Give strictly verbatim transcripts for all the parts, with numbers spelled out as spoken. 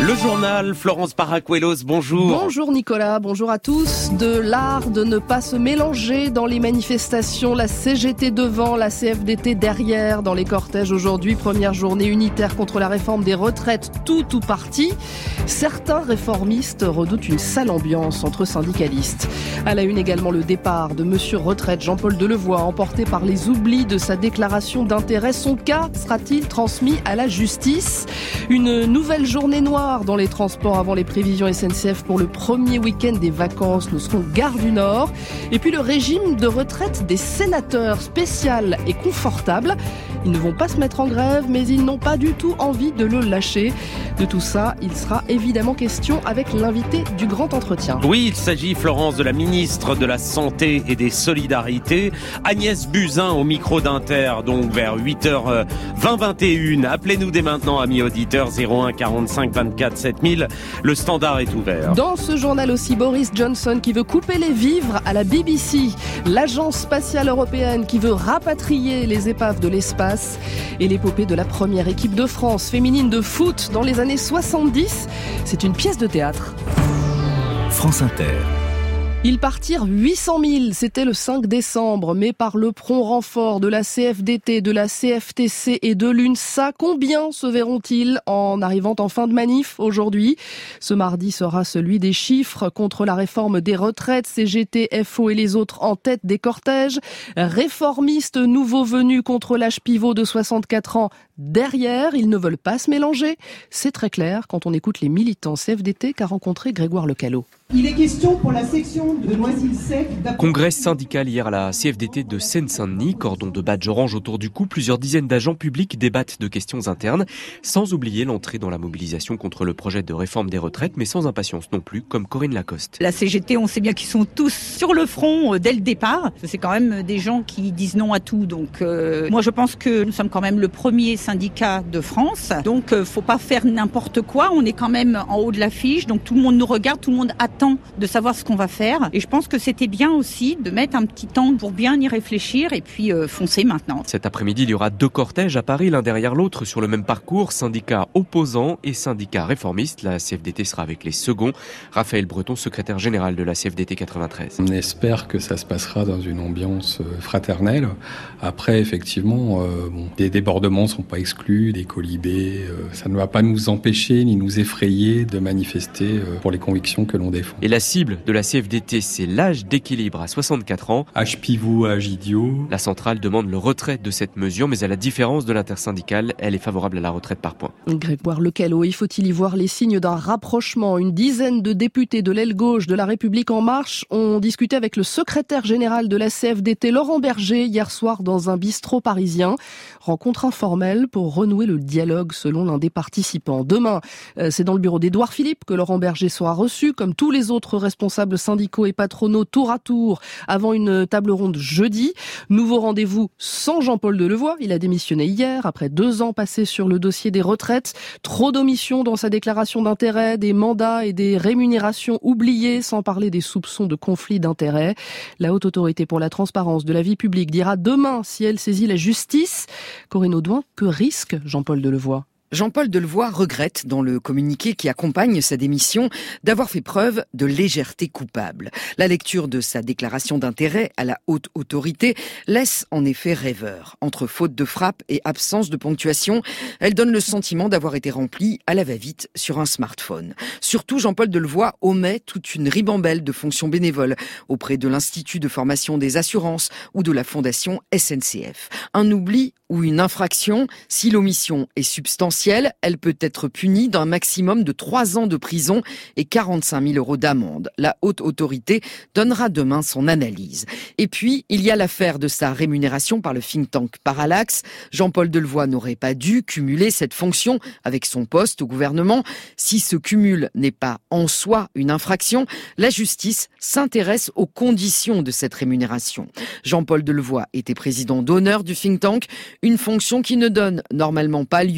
Le journal, Florence Paracuelos, bonjour. Bonjour Nicolas, bonjour à tous. De l'art de ne pas se mélanger dans les manifestations, la C G T devant, la C F D T derrière. Dans les cortèges aujourd'hui, première journée unitaire contre la réforme des retraites, tout ou parti. Certains réformistes redoutent une sale ambiance entre syndicalistes. À la une également le départ de Monsieur Retraite, Jean-Paul Delevoye, emporté par les oublis de sa déclaration d'intérêt. Son cas sera-t-il transmis à la justice ? Une nouvelle journée noire dans les transports avant les prévisions S N C F pour le premier week-end des vacances. Nous serons Gare du Nord. Et puis le régime de retraite des sénateurs, spécial et confortable. Ils ne vont pas se mettre en grève, mais ils n'ont pas du tout envie de le lâcher. De tout ça, il sera évidemment question avec l'invité du grand entretien. Oui, il s'agit, Florence, de la ministre de la Santé et des Solidarités, Agnès Buzyn, au micro d'Inter, donc vers huit heures vingt, vingt et une. Appelez-nous dès maintenant, amis auditeurs, zéro un quarante-cinq vingt-quatre sept mille. Le standard est ouvert. Dans ce journal aussi, Boris Johnson qui veut couper les vivres à la B B C, l'agence spatiale européenne qui veut rapatrier les épaves de l'espace et l'épopée de la première équipe de France féminine de foot dans les années soixante-dix. C'est une pièce de théâtre. France Inter. Ils partirent huit cent mille, c'était le cinq décembre, mais par le prompt renfort de la C F D T, de la C F T C et de l'UNSA, combien se verront-ils en arrivant en fin de manif aujourd'hui ? Ce mardi sera celui des chiffres contre la réforme des retraites, C G T, F O et les autres en tête des cortèges. Réformistes nouveaux venus contre l'âge pivot de soixante-quatre ans derrière, ils ne veulent pas se mélanger. C'est très clair quand on écoute les militants C F D T qu'a rencontré Grégoire Lecallot. Il est question pour la section de Noisy-le-Sec... Congrès syndical hier à la C F D T de Seine-Saint-Denis, cordon de badge orange autour du cou, plusieurs dizaines d'agents publics débattent de questions internes, sans oublier l'entrée dans la mobilisation contre le projet de réforme des retraites, mais sans impatience non plus, comme Corinne Lacoste. La C G T, on sait bien qu'ils sont tous sur le front euh, dès le départ. C'est quand même des gens qui disent non à tout, donc euh, moi je pense que nous sommes quand même le premier syndicat de France, donc euh, faut pas faire n'importe quoi, on est quand même en haut de l'affiche, donc tout le monde nous regarde, tout le monde attend de savoir ce qu'on va faire. Et je pense que c'était bien aussi de mettre un petit temps pour bien y réfléchir et puis euh, foncer maintenant. Cet après-midi, il y aura deux cortèges à Paris, l'un derrière l'autre sur le même parcours, syndicats opposants et syndicats réformistes. La C F D T sera avec les seconds. Raphaël Breton, secrétaire général de la C F D T quatre-vingt-treize. On espère que ça se passera dans une ambiance fraternelle. Après, effectivement, euh, bon, des débordements ne sont pas exclus, des colibés. Euh, ça ne va pas nous empêcher ni nous effrayer de manifester euh, pour les convictions que l'on défend. Et la cible de la C F D T, c'est l'âge d'équilibre à soixante-quatre ans. Âge pivot, âge idiot. La centrale demande le retrait de cette mesure, mais à la différence de l'intersyndicale, elle est favorable à la retraite par points. Grégoire Lecallot, il faut-il y voir les signes d'un rapprochement ? Une dizaine de députés de l'aile gauche de La République En Marche ont discuté avec le secrétaire général de la C F D T, Laurent Berger, hier soir dans un bistrot parisien. Rencontre informelle pour renouer le dialogue selon l'un des participants. Demain, c'est dans le bureau d'Édouard Philippe que Laurent Berger sera reçu, comme tous les autres responsables syndicaux et patronaux tour à tour avant une table ronde jeudi. Nouveau rendez-vous sans Jean-Paul Delevoye. Il a démissionné hier après deux ans passés sur le dossier des retraites. Trop d'omissions dans sa déclaration d'intérêt, des mandats et des rémunérations oubliées, sans parler des soupçons de conflit d'intérêts. La Haute Autorité pour la transparence de la vie publique dira demain si elle saisit la justice. Corinne Audouin, que risque Jean-Paul Delevoye ? Jean-Paul Delevoye regrette, dans le communiqué qui accompagne sa démission, d'avoir fait preuve de légèreté coupable. La lecture de sa déclaration d'intérêt à la haute autorité laisse en effet rêveur. Entre faute de frappe et absence de ponctuation, elle donne le sentiment d'avoir été remplie à la va-vite sur un smartphone. Surtout, Jean-Paul Delevoye omet toute une ribambelle de fonctions bénévoles auprès de l'Institut de formation des assurances ou de la Fondation S N C F. Un oubli ou une infraction, si l'omission est substantielle, elle peut être punie d'un maximum de trois ans de prison et quarante-cinq mille euros d'amende. La haute autorité donnera demain son analyse. Et puis, il y a l'affaire de sa rémunération par le think tank Parallax. Jean-Paul Delevoye n'aurait pas dû cumuler cette fonction avec son poste au gouvernement. Si ce cumul n'est pas en soi une infraction, la justice s'intéresse aux conditions de cette rémunération. Jean-Paul Delevoye était président d'honneur du think tank, une fonction qui ne donne normalement pas lieu à un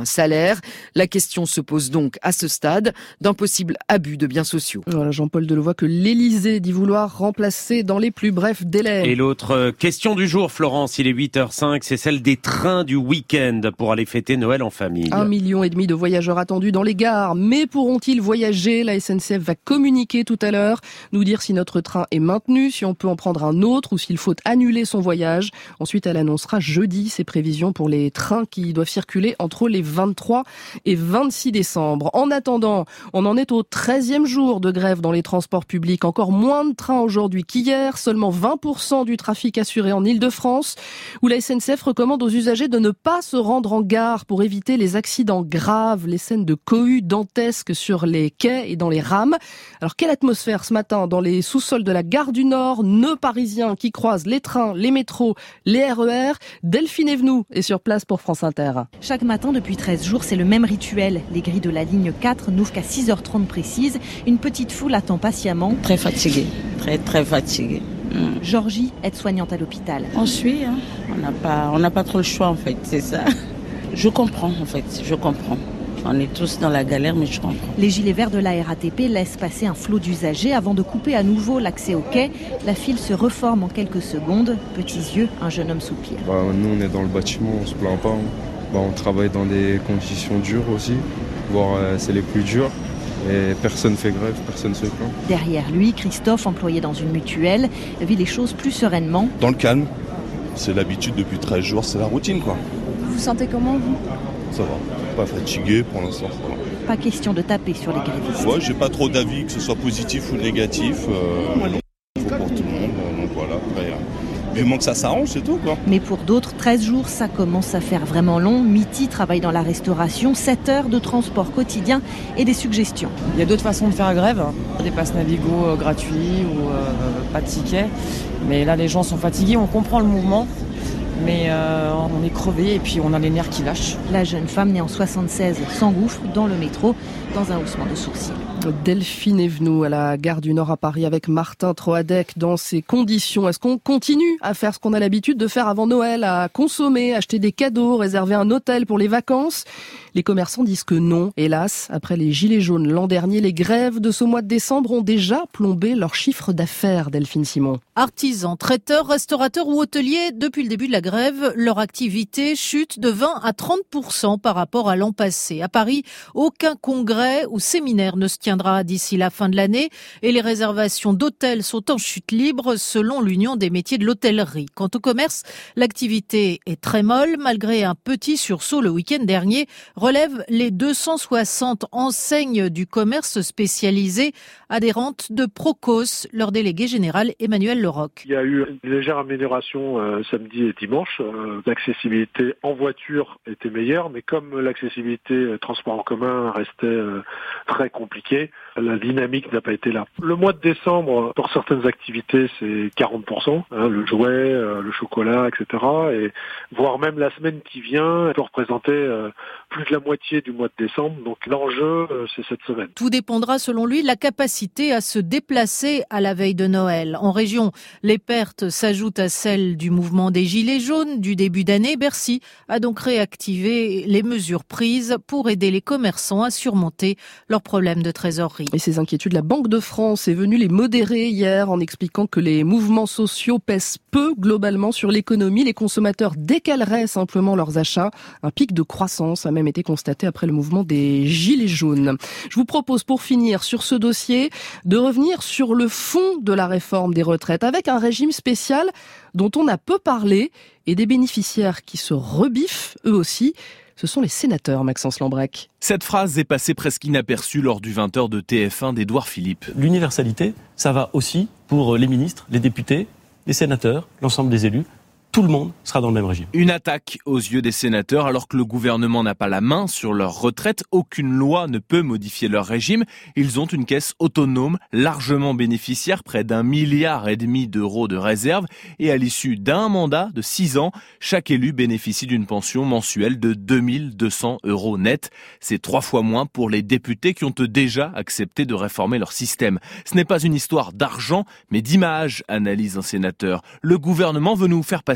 un salaire. La question se pose donc à ce stade d'un possible abus de biens sociaux. Voilà, Jean-Paul Delevoye que l'Élysée dit vouloir remplacer dans les plus brefs délais. Et l'autre question du jour, Florence, il est huit heures cinq, c'est celle des trains du week-end pour aller fêter Noël en famille. Un million et demi de voyageurs attendus dans les gares, mais pourront-ils voyager ? La S N C F va communiquer tout à l'heure, nous dire si notre train est maintenu, si on peut en prendre un autre ou s'il faut annuler son voyage. Ensuite, elle annoncera jeudi ses prévisions pour les trains qui doivent circuler entre les vingt-trois et vingt-six décembre. En attendant, on en est au treizième jour de grève dans les transports publics. Encore moins de trains aujourd'hui qu'hier, seulement vingt pour cent du trafic assuré en Île-de-France, où la S N C F recommande aux usagers de ne pas se rendre en gare pour éviter les accidents graves, les scènes de cohue dantesques sur les quais et dans les rames. Alors quelle atmosphère ce matin dans les sous-sols de la gare du Nord, nœud parisien qui croise les trains, les métros, les R E R. Delphine Evenou est sur place pour France Inter. Chaque matin depuis treize jours, c'est le même rituel. Les grilles de la ligne quatre n'ouvrent qu'à six heures trente précises. Une petite foule attend patiemment. Très fatiguée, très très fatiguée. Mmh. Georgie, aide-soignante à l'hôpital. On suit, hein. on n'a pas, on n'a pas trop le choix en fait, c'est ça. Je comprends en fait, je comprends. On est tous dans la galère, mais je comprends. Les gilets verts de la R A T P laissent passer un flot d'usagers avant de couper à nouveau l'accès au quai. La file se reforme en quelques secondes. Petits yeux, un jeune homme soupire. Bah, nous, on est dans le bâtiment, on se plaint pas. Hein. Bah, on travaille dans des conditions dures aussi, voire euh, c'est les plus dures. Et personne fait grève, personne se plaint. Derrière lui, Christophe, employé dans une mutuelle, vit les choses plus sereinement. Dans le calme, c'est l'habitude depuis treize jours, c'est la routine quoi. Vous vous sentez comment vous ? Ça va, pas fatigué pour l'instant, ça va. Pas question de taper sur les grévistes. Ouais, j'ai pas trop d'avis, que ce soit positif ou négatif. Euh, non, il faut pour tout le monde, donc voilà. Après, euh, vivement que ça s'arrange, c'est tout quoi. Mais pour d'autres, treize jours, ça commence à faire vraiment long. Miti travaille dans la restauration, sept heures de transport quotidien et des suggestions. Il y a d'autres façons de faire grève, des passes Navigo euh, gratuits ou euh, pas de tickets. Mais là, les gens sont fatigués, on comprend le mouvement. Mais euh, on est crevé et puis on a les nerfs qui lâchent. La jeune femme née en soixante-seize s'engouffre dans le métro dans un haussement de sourcils. Delphine Evenou à la gare du Nord à Paris avec Martin Troadec dans ces conditions. Est-ce qu'on continue à faire ce qu'on a l'habitude de faire avant Noël, à consommer, acheter des cadeaux, réserver un hôtel pour les vacances ? Les commerçants disent que non, hélas. Après les gilets jaunes l'an dernier, les grèves de ce mois de décembre ont déjà plombé leur chiffre d'affaires, Delphine Simon. Artisans, traiteurs, restaurateurs ou hôteliers, depuis le début de la grève, leur activité chute de vingt à trente pour cent par rapport à l'an passé. À Paris, aucun congrès ou séminaire ne se tiendra d'ici la fin de l'année et les réservations d'hôtels sont en chute libre selon l'Union des métiers de l'hôtellerie. Quant au commerce, l'activité est très molle malgré un petit sursaut le week-end dernier, relèvent les deux cent soixante enseignes du commerce spécialisé adhérentes de Procos, leur délégué général Emmanuel Leroc. Il y a eu une légère amélioration euh, samedi et dimanche. Euh, l'accessibilité en voiture était meilleure, mais comme l'accessibilité euh, transport en commun restait euh, très compliquée, la dynamique n'a pas été là. Le mois de décembre, pour certaines activités, c'est quarante pour cent, hein, le jouet, euh, le chocolat, et cetera. Et voire même la semaine qui vient peut représenter euh, plus de la moitié du mois de décembre. Donc l'enjeu, euh, c'est cette semaine. Tout dépendra selon lui de la capacité à se déplacer à la veille de Noël. En région, les pertes s'ajoutent à celles du mouvement des Gilets jaunes du début d'année. Bercy a donc réactivé les mesures prises pour aider les commerçants à surmonter leurs problèmes de trésorerie. Et ces inquiétudes, la Banque de France est venue les modérer hier en expliquant que les mouvements sociaux pèsent peu globalement sur l'économie. Les consommateurs décaleraient simplement leurs achats. Un pic de croissance a même été constaté après le mouvement des Gilets jaunes. Je vous propose pour finir sur ce dossier de revenir sur le fond de la réforme des retraites avec un régime spécial dont on a peu parlé et des bénéficiaires qui se rebiffent eux aussi. Ce sont les sénateurs, Maxence Lambrec. Cette phrase est passée presque inaperçue lors du vingt heures de T F un d'Édouard Philippe. L'universalité, ça va aussi pour les ministres, les députés, les sénateurs, l'ensemble des élus. Tout le monde sera dans le même régime. Une attaque aux yeux des sénateurs alors que le gouvernement n'a pas la main sur leur retraite. Aucune loi ne peut modifier leur régime. Ils ont une caisse autonome, largement bénéficiaire, près d'un milliard et demi d'euros de réserve. Et à l'issue d'un mandat de six ans, chaque élu bénéficie d'une pension mensuelle de deux mille deux cents euros net. C'est trois fois moins pour les députés qui ont déjà accepté de réformer leur système. Ce n'est pas une histoire d'argent, mais d'image, analyse un sénateur. Le gouvernement veut nous faire passer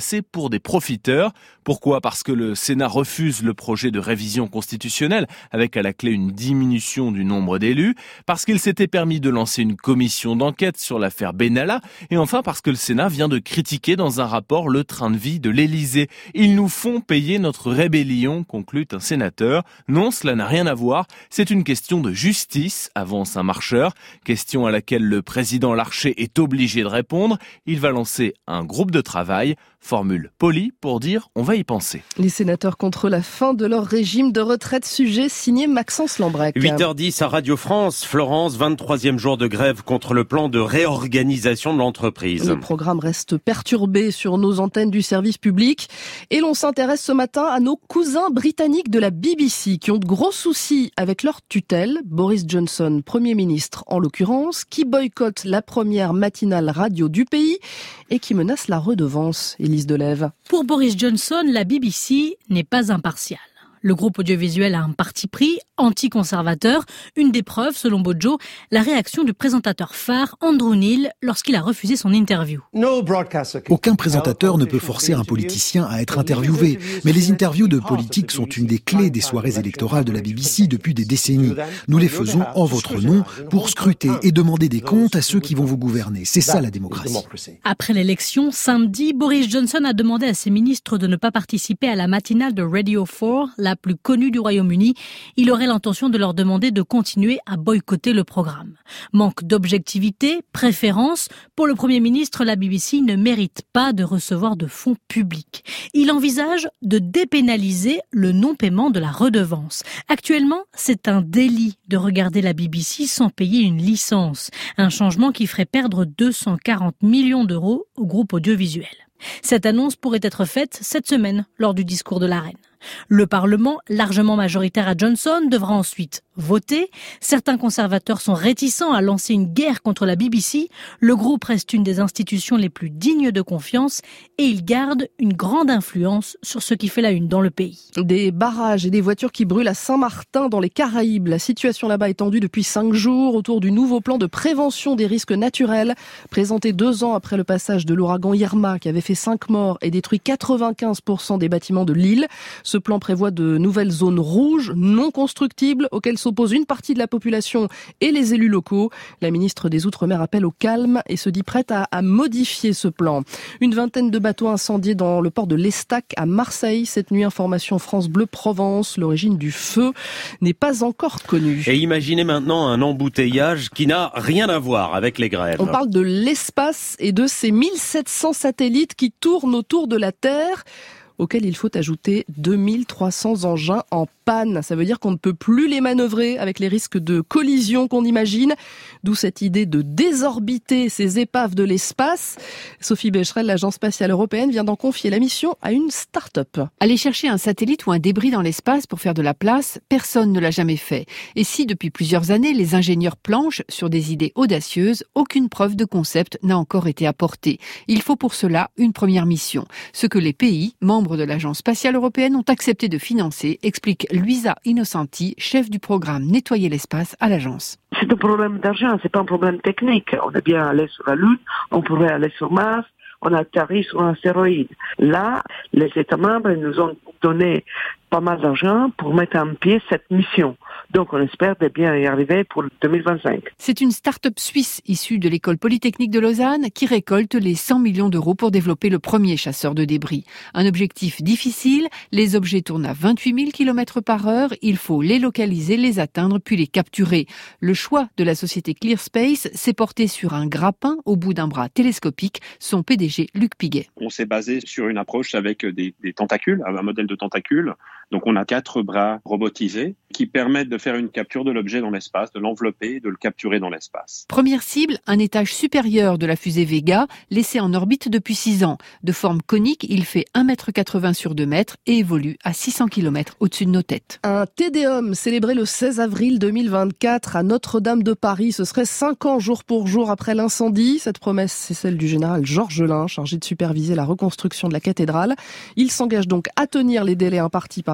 passer pour des profiteurs. Pourquoi ? Parce que le Sénat refuse le projet de révision constitutionnelle avec à la clé une diminution du nombre d'élus, parce qu'il s'était permis de lancer une commission d'enquête sur l'affaire Benalla, et enfin parce que le Sénat vient de critiquer dans un rapport le train de vie de l'Élysée. Ils nous font payer notre rébellion, conclut un sénateur. Non, cela n'a rien à voir, c'est une question de justice, avance un marcheur, question à laquelle le président Larcher est obligé de répondre. Il va lancer un groupe de travail, formule polie pour dire on va y penser. Les sénateurs contre la fin de leur régime de retraite, sujet signé Maxence Lambrec. huit heures dix à Radio France, Florence, vingt-troisième jour de grève contre le plan de réorganisation de l'entreprise. Le programme reste perturbé sur nos antennes du service public et l'on s'intéresse ce matin à nos cousins britanniques de la B B C qui ont de gros soucis avec leur tutelle, Boris Johnson, Premier ministre en l'occurrence, qui boycotte la première matinale radio du pays et qui menace la redevance. Élise Delève. Pour Boris Johnson, la B B C n'est pas impartiale. Le groupe audiovisuel a un parti pris anti-conservateur. Une des preuves, selon Bojo, la réaction du présentateur phare Andrew Neil lorsqu'il a refusé son interview. Aucun présentateur ne peut forcer un politicien à être interviewé. Mais les interviews de politiques sont une des clés des soirées électorales de la B B C depuis des décennies. Nous les faisons en votre nom pour scruter et demander des comptes à ceux qui vont vous gouverner. C'est ça la démocratie. Après l'élection, samedi, Boris Johnson a demandé à ses ministres de ne pas participer à la matinale de Radio quatre, la plus connue du Royaume-Uni. Il aurait l'intention de leur demander de continuer à boycotter le programme. Manque d'objectivité, préférence. Pour le Premier ministre, la B B C ne mérite pas de recevoir de fonds publics. Il envisage de dépénaliser le non-paiement de la redevance. Actuellement, c'est un délit de regarder la B B C sans payer une licence. Un changement qui ferait perdre deux cent quarante millions d'euros au groupe audiovisuel. Cette annonce pourrait être faite cette semaine lors du discours de la reine. Le Parlement, largement majoritaire à Johnson, devra ensuite voter. Certains conservateurs sont réticents à lancer une guerre contre la B B C. Le groupe reste une des institutions les plus dignes de confiance et il garde une grande influence sur ce qui fait la une dans le pays. Des barrages et des voitures qui brûlent à Saint-Martin dans les Caraïbes. La situation là-bas est tendue depuis cinq jours autour du nouveau plan de prévention des risques naturels présenté deux ans après le passage de l'ouragan Irma qui avait fait cinq morts et détruit quatre-vingt-quinze pour cent des bâtiments de l'île. Ce plan prévoit de nouvelles zones rouges non constructibles auxquelles s'oppose une partie de la population et les élus locaux. La ministre des Outre-mer appelle au calme et se dit prête à, à modifier ce plan. Une vingtaine de bateaux incendiés dans le port de l'Estac à Marseille. Cette nuit, information France Bleu Provence. L'origine du feu n'est pas encore connue. Et imaginez maintenant un embouteillage qui n'a rien à voir avec les grèves. On parle de l'espace et de ces mille sept cents satellites qui tournent autour de la Terre, auquel il faut ajouter deux mille trois cents engins en panne. Ça veut dire qu'on ne peut plus les manœuvrer avec les risques de collision qu'on imagine. D'où cette idée de désorbiter ces épaves de l'espace. Sophie Becherel, l'Agence spatiale européenne, vient d'en confier la mission à une start-up. Aller chercher un satellite ou un débris dans l'espace pour faire de la place, personne ne l'a jamais fait. Et si depuis plusieurs années, les ingénieurs planchent sur des idées audacieuses, aucune preuve de concept n'a encore été apportée. Il faut pour cela une première mission. Ce que les pays, membres de l'Agence spatiale européenne, ont accepté de financer, explique Luisa Innocenti, chef du programme Nettoyer l'espace à l'agence. C'est un problème d'argent, c'est pas un problème technique. On est bien allé sur la Lune, on pourrait aller sur Mars, on a atterri sur un astéroïde. Là, les États membres nous ont donné pas mal d'argent pour mettre en pied cette mission. Donc on espère de bien y arriver pour deux mille vingt-cinq. C'est une start-up suisse issue de l'école polytechnique de Lausanne qui récolte les cent millions d'euros pour développer le premier chasseur de débris. Un objectif difficile, les objets tournent à vingt-huit mille kilomètres par heure, il faut les localiser, les atteindre puis les capturer. Le choix de la société ClearSpace s'est porté sur un grappin au bout d'un bras télescopique, son P D G Luc Piguet. On s'est basé sur une approche avec des, des tentacules, un modèle de tentacules. Donc on a quatre bras robotisés qui permettent de faire une capture de l'objet dans l'espace, de l'envelopper et de le capturer dans l'espace. Première cible, un étage supérieur de la fusée Vega, laissé en orbite depuis six ans. De forme conique, il fait un mètre quatre-vingts sur deux mètres et évolue à six cents kilomètres au-dessus de nos têtes. Un Te Deum célébré le seize avril deux mille vingt-quatre à Notre-Dame de Paris. Ce serait cinq ans jour pour jour après l'incendie. Cette promesse, c'est celle du général Georges Lin, chargé de superviser la reconstruction de la cathédrale. Il s'engage donc à tenir les délais impartis par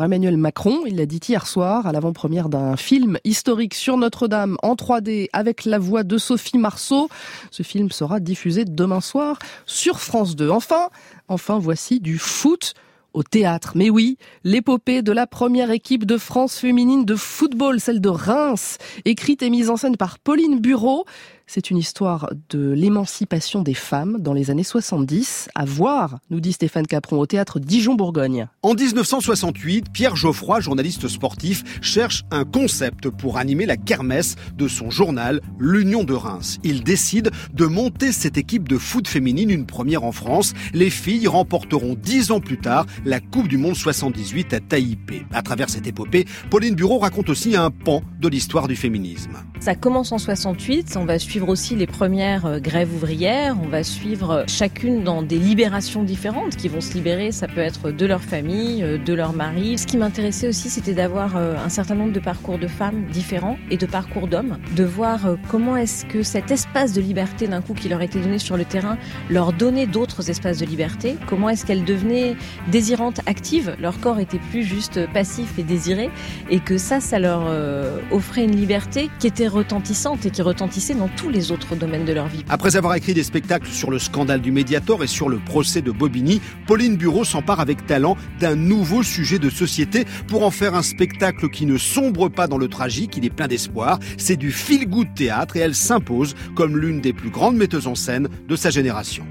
par Emmanuel Macron. Il l'a dit hier soir à l'avant-première d'un film historique sur Notre-Dame en trois D avec la voix de Sophie Marceau. Ce film sera diffusé demain soir sur France deux. Enfin, enfin voici du foot au théâtre. Mais oui, l'épopée de la première équipe de France féminine de football, celle de Reims, écrite et mise en scène par Pauline Bureau. C'est une histoire de l'émancipation des femmes dans les années soixante-dix. À voir, nous dit Stéphane Capron, au théâtre Dijon-Bourgogne. En dix-neuf cent soixante-huit, Pierre Geoffroy, journaliste sportif, cherche un concept pour animer la kermesse de son journal, l'Union de Reims. Il décide de monter cette équipe de foot féminine, une première en France. Les filles remporteront dix ans plus tard la Coupe du Monde soixante-dix-huit à Taipei. À travers cette épopée, Pauline Bureau raconte aussi un pan de l'histoire du féminisme. Ça commence en soixante-huit, on va suivre aussi les premières grèves ouvrières, on va suivre chacune dans des libérations différentes qui vont se libérer, ça peut être de leur famille, de leur mari. Ce qui m'intéressait aussi, c'était d'avoir un certain nombre de parcours de femmes différents et de parcours d'hommes, de voir comment est-ce que cet espace de liberté d'un coup qui leur était donné sur le terrain leur donnait d'autres espaces de liberté, comment est-ce qu'elles devenaient désirantes, actives, leur corps était plus juste passif et désiré, et que ça, ça leur offrait une liberté qui était retentissante et qui retentissait dans tous les autres domaines de leur vie. Après avoir écrit des spectacles sur le scandale du Mediator et sur le procès de Bobigny, Pauline Bureau s'empare avec talent d'un nouveau sujet de société pour en faire un spectacle qui ne sombre pas dans le tragique, il est plein d'espoir. C'est du feel-good théâtre et elle s'impose comme l'une des plus grandes metteuses en scène de sa génération.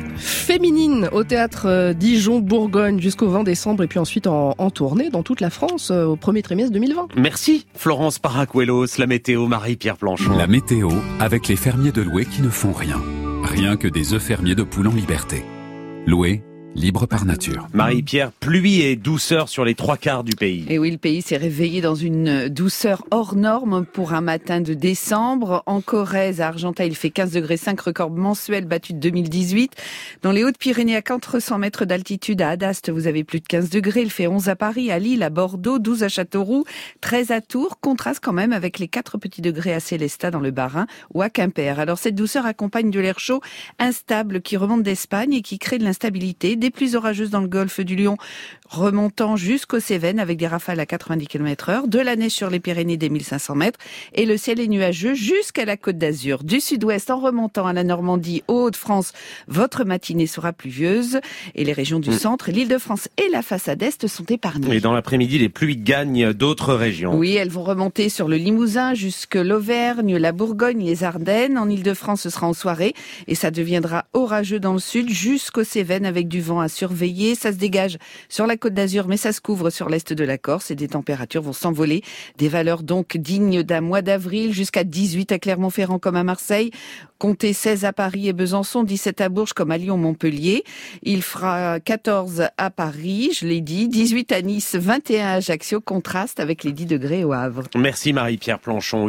Féminine au théâtre Dijon-Bourgogne jusqu'au vingt décembre et puis ensuite en, en tournée dans toute la France au premier trimestre deux mille vingt. Merci Florence Paracuelos, la météo, Marie-Pierre Planchon. La météo avec les fermiers de Loué qui ne font rien. Rien que des œufs fermiers de poules en liberté. Loué, libre par nature. Marie-Pierre, pluie et douceur sur les trois quarts du pays. Et oui, le pays s'est réveillé dans une douceur hors norme pour un matin de décembre. En Corrèze, à Argentat, il fait quinze degrés cinq, record mensuel battu de deux mille dix-huit. Dans les Hautes-Pyrénées, à quatre cents mètres d'altitude, à Adaste, vous avez plus de quinze degrés. Il fait onze à Paris, à Lille, à Bordeaux, douze à Châteauroux, treize à Tours. Contraste quand même avec les quatre petits degrés à Célestat dans le Bas-Rhin ou à Quimper. Alors cette douceur accompagne de l'air chaud instable qui remonte d'Espagne et qui crée de l'instabilité. Des pluies orageuses dans le golfe du Lion, remontant jusqu'aux Cévennes avec des rafales à quatre-vingt-dix kilomètres heure, de la neige sur les Pyrénées des mille cinq cents mètres et le ciel est nuageux jusqu'à la Côte d'Azur. Du sud-ouest en remontant à la Normandie, aux Hauts-de-France, votre matinée sera pluvieuse et les régions du centre, l'Île-de-France et la façade est sont épargnées. Et dans l'après-midi, les pluies gagnent d'autres régions. Oui, elles vont remonter sur le Limousin jusque l'Auvergne, la Bourgogne, les Ardennes. En Île-de-France, ce sera en soirée et ça deviendra orageux dans le sud jusqu'aux Cévennes avec du vent à surveiller. Ça se dégage sur la Côte d'Azur, mais ça se couvre sur l'est de la Corse et des températures vont s'envoler. Des valeurs donc dignes d'un mois d'avril, jusqu'à dix-huit à Clermont-Ferrand comme à Marseille. Comptez seize à Paris et Besançon, dix-sept à Bourges comme à Lyon-Montpellier. Il fera quatorze à Paris, je l'ai dit, dix-huit à Nice, vingt et un à Ajaccio, contraste avec les dix degrés au Havre. Merci Marie-Pierre Planchon.